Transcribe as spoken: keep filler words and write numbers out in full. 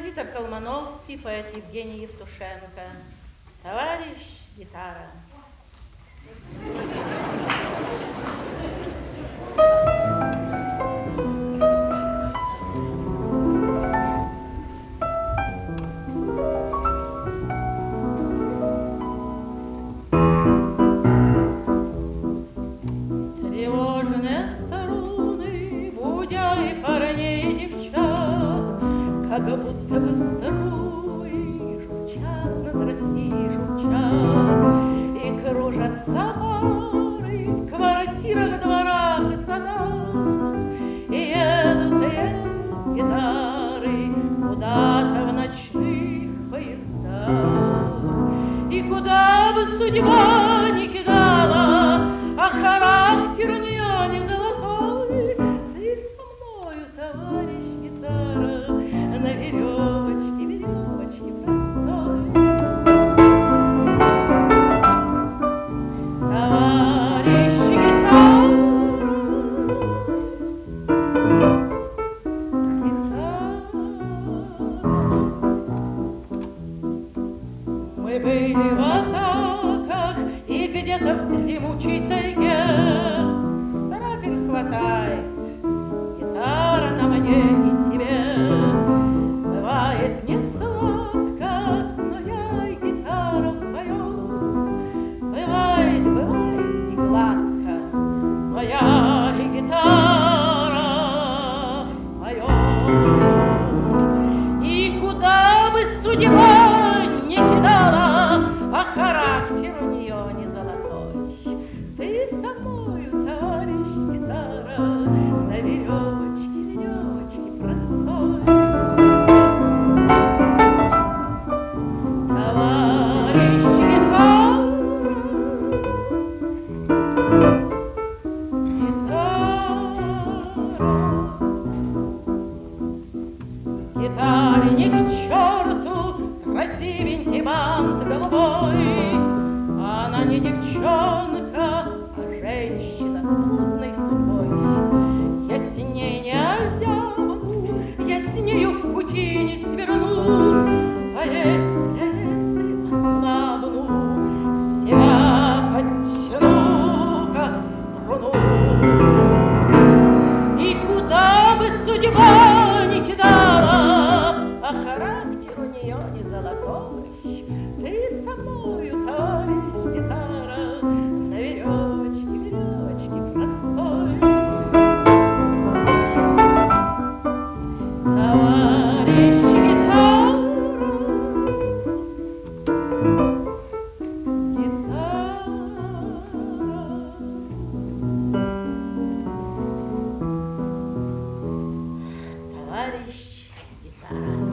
композитор Колмановский, поэт Евгений Евтушенко. Товарищ гитара. Тревожные струны, будя и парней, и девчат, как будто бы струи журчат над Россией, журчат, и кружатся пары в квартирах, дворах и садах, и едут, едут гитары куда-то в ночных поездах. И куда бы судьба ни кидала, а характер у нее не золотой, ты со мною, товарищ гитара, на веревочке, веревочке простой. Товарищ гитара, гитара. Мы были в атаках, и где-то в дремучей тайге царапин хватает, гитара на мне и тебе. Бывает не сладко, но я и гитара вдвоем. Бывает, бывает и гладко, но я и гитара вдвоем. И куда бы судьба не кидала, а характер у нее не золотой, ты со мною, товарищ гитара, на веревочке, веревочке простой. Товарищ гитара, гитара. Гитаре ни к черту красивенький бант голубой, она не девчонка, а женщина с трудной судьбой. Я с ней не озябну, я с нею в пути не сверну, а если, если ослабну, себя подтяну, как струну. И куда бы судьба ни кидала, а характер у нее не золотой, ты со мною, товарищ гитара, на веревочке, веревочке простой. Товарищ гитара, гитара. Товарищ гитара.